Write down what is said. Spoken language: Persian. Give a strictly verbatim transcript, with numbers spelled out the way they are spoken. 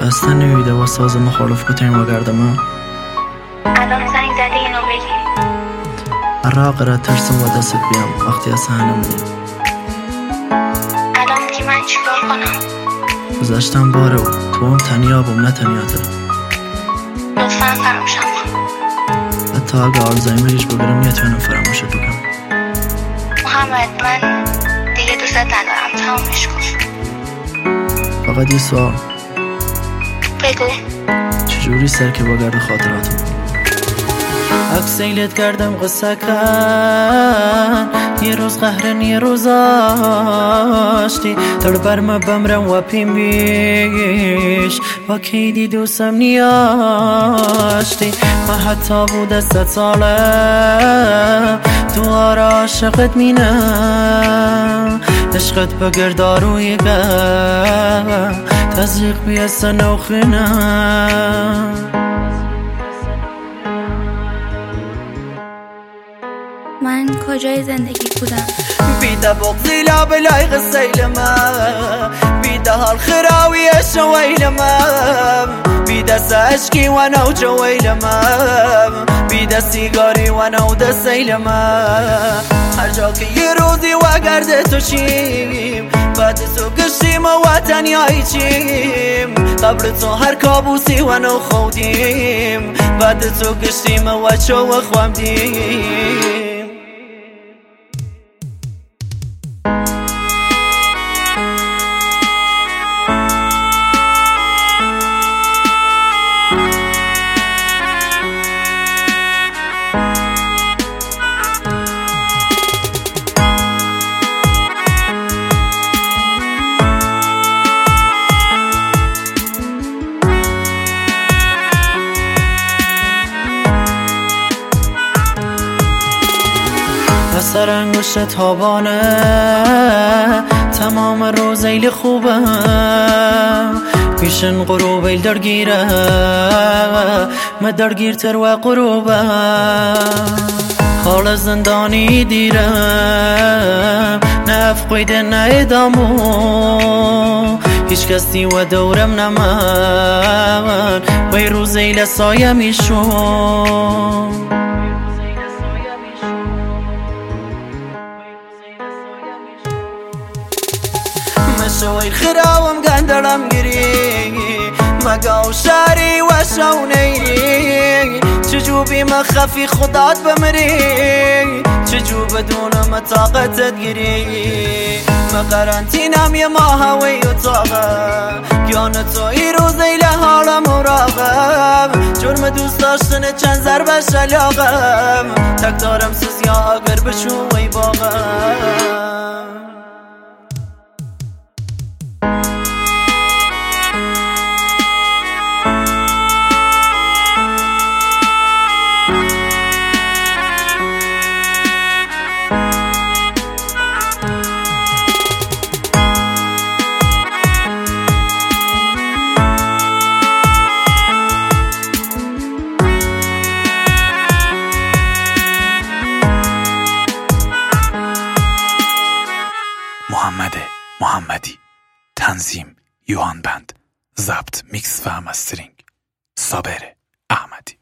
بسته نویده و ساز مخالف کتیم و گردمه الان زنگ زدی اینو بگی عراق را ترسم و دست بیم وقتی از هنم دیم الان دیگه من چیکار کنم؟ گذشتم باره و تو هم تنیا بم نه تنیا تر لطفا فراموشم کن. حتی اگه آلزایمریش بگیرم نتونم فراموشت بکنم. محمد من دیگه دوست ندارم، تمامش کن. فقط یه سوال بگو چجوری سر که بگرد خاطراتم اکسیلت کردم قصه کن یه روز قهرن یه روز آشتی تر برم بمرم و پیم بیش و کیدی دوستم نیاشتی من حتی بود ست ساله دوار عاشقت مینم عشقت بگرداروی که تزریق بیستن و خینم من کجای زندگی بودم؟ بیده بغضی لا بلای غسیل من بیده حال خراوی شویل من بیده ساشکی و نو جویل من بیده سیگاری و نو دسیل من هر جا که یه روزی و گرده تو شیم بعد تو گشتیم و تنیایی چیم قبل تو هر کابوسی و نو خودیم بعد تو گشتیم و چو خوامدیم سر انگشت تابانه تمام روز ایل خوبم پیشن غروب ایل درگیره ما درگیرتر و غروبم خال زندانی دیرم نف قیده نایدامو هیچ کسی و دورم نمن وی روز ایل سایه میشون شوی خراوم گندرم گیری مگاو شاری و شونیری چجو بی مخفی خدات بمری چجو بدون مطاقتت گیری ما قرنطینم یه ماهوی و طاقه گیان تو ای روزی لحالم مراقب جرم دوست داشتن چند ضربه شلاقم تک دارم سز یا اگر بشوی باقم محمد محمدی، تنظیم یوهان بند، ضبط میکس و مسترینگ صابر احمدی.